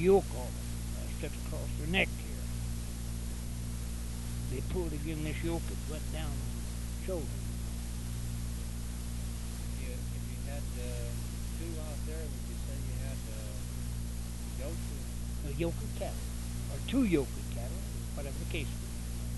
yoke of it sits across their neck here. They pulled again this yoke, it went down on the shoulder. If you had two out there, would you say you had goats? A yoke of cattle, or two yoke of cattle, whatever the case was.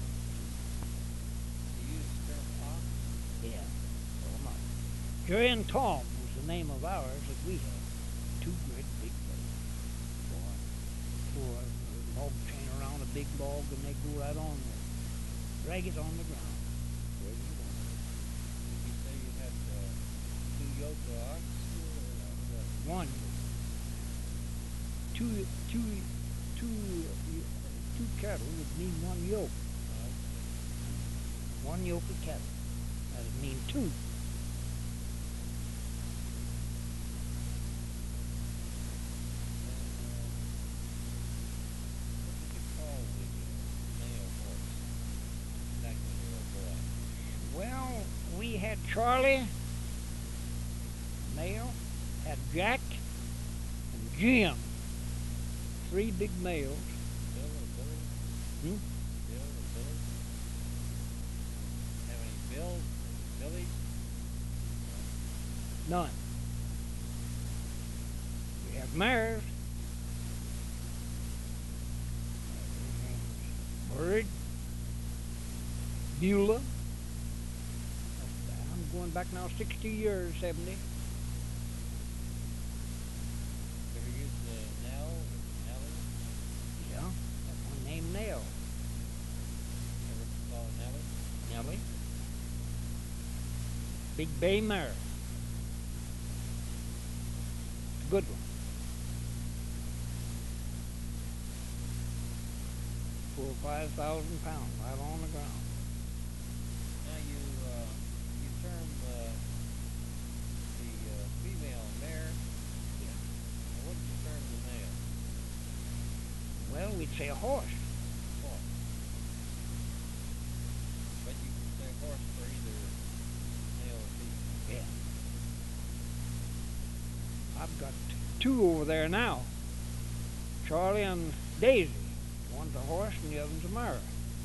You use the term ox? Yeah, so much. Jerry and Tom was the name of ours that we had. Two great big things. For a log chain around a big log, and they go right on there. Drag it on the ground. Where you want it. Did you say you had two yoke of ox? One. Two cattle would mean one yoke. One yoke of cattle. That would mean two. What did you call the male horse back when you were a boy? Well, we had Charlie, male, had Jack, and Jim. Three big males. Bill or Billy? Hmm? Bill or Billy? Have any Bills? Billies? None. We had mares. Bird. Beulah. I'm going back now 60 years, 70. Ever used Nell or Nellie? Yeah, that one named Nell. Ever saw Nellie? Nellie. Big bay mare. Good one. For 5,000 pounds, right on the ground. Now you term the female mare. Yeah. And what did you term the male? Well, we'd say a horse. Horse. But you can say horse for either male or female. Yeah. I've got two over there now. Charlie and Daisy. One's a horse and the other's a mare.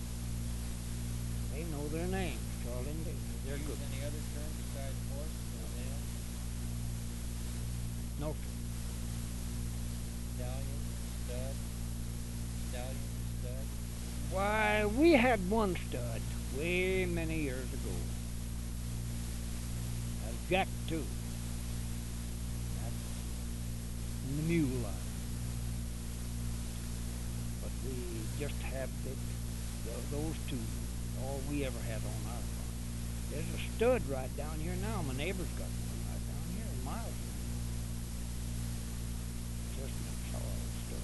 They know their names, Charlie and Daisy. They're Use good. any other term besides horse for male? No, Stallion, stud, stallion, stud. why, we had one stud way many years ago. That's Jack, too. That's in the mule line. But we just had those two, all we ever had on our farm. There's a stud right down here now. My neighbor's got one right down here, a mile from me. Just a solid stud.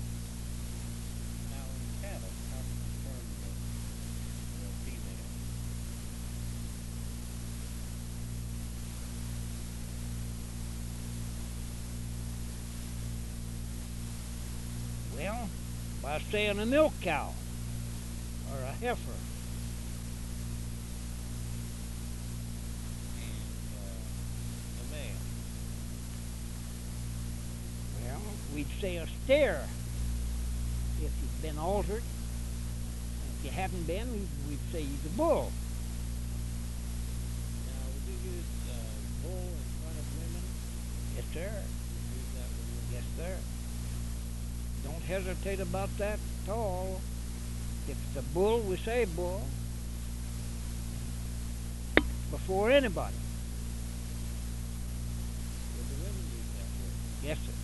Now in cattle, how do you term the female? Well, by saying a milk cow or a heifer. And the male. Well, we'd say a steer if he'd been altered. And if you hadn't been, we'd say he's a bull. Now would you use bull in front of women? Yes, sir. Use that with Yes, sir. Don't hesitate about that at all. If it's a bull, we say bull. Before anybody. the women use that word. Yes, sir.